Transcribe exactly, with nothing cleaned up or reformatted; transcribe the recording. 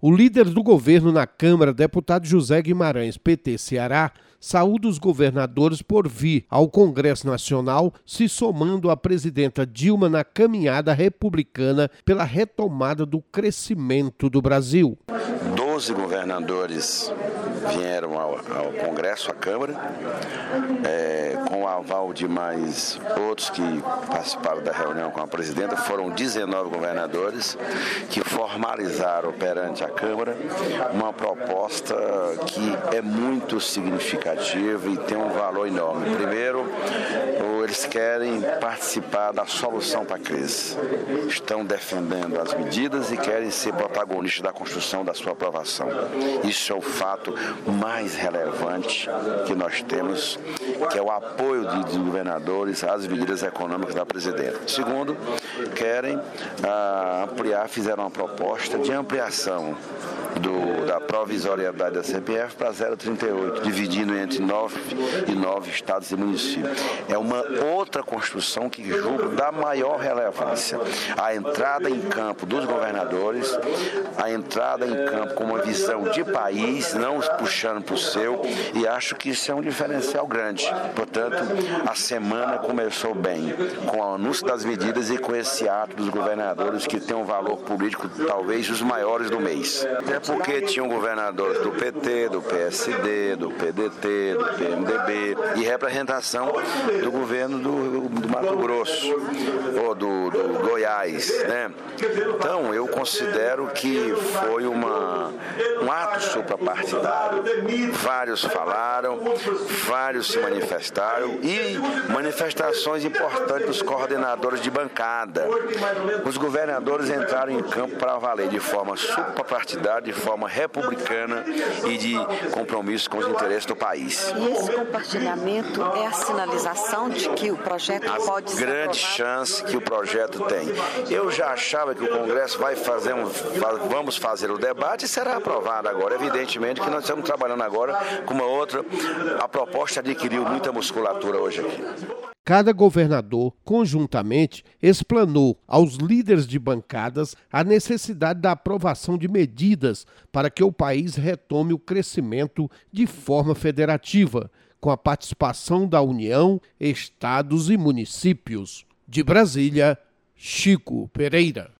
O líder do governo na Câmara, deputado José Guimarães, P T Ceará, saúda os governadores por vir ao Congresso Nacional, se somando à presidenta Dilma na caminhada republicana pela retomada do crescimento do Brasil. Doze governadores vieram ao, ao Congresso, à Câmara, é, com o aval de mais outros que participaram da reunião com a presidenta. Foram dezenove governadores que formalizaram perante a Câmara uma proposta que é muito significativa e tem um valor enorme. Primeiro, eles querem participar da solução para a crise. Estão defendendo as medidas e querem ser protagonistas da construção da sua aprovação. Isso é o fato mais relevante que nós temos, que é o apoio de, de governadores às medidas econômicas da presidenta. Segundo, querem ah, ampliar, fizeram uma proposta de ampliação do, da provisoriedade da C P F para zero vírgula trinta e oito, dividindo entre nove e nove estados e municípios. É uma outra construção que julgo da maior relevância. A entrada em campo dos governadores, a entrada em campo com uma visão de país, não os puxando para o seu, e acho que isso é um diferencial grande. Portanto, a semana começou bem, com o anúncio das medidas e com esse ato dos governadores que tem um valor político talvez os maiores do mês. Até porque tinham governadores do P T, do P S D, do P D T, do P M D B e representação do governo do, do Mato Grosso ou do, do Goiás, né? Então, eu considero que foi uma, um ato suprapartidário. Vários falaram, vários se manifestaram e manifestações importantes dos coordenadores de bancada. Os governadores entraram em campo para valer de forma suprapartidária, de forma republicana e de compromisso com os interesses do país. E esse compartilhamento é a sinalização de que o projeto a pode ser aprovado? Grande chance que o projeto tem. Eu já achava que o Congresso vai fazer um, vamos fazer o debate e será aprovado agora. Evidentemente que nós estamos trabalhando agora com uma outra, a proposta adquiriu muita musculatura hoje aqui. Cada governador, conjuntamente, explanou aos líderes de bancadas a necessidade da aprovação de medidas para que o país retome o crescimento de forma federativa, com a participação da União, estados e municípios. De Brasília, Chico Pereira.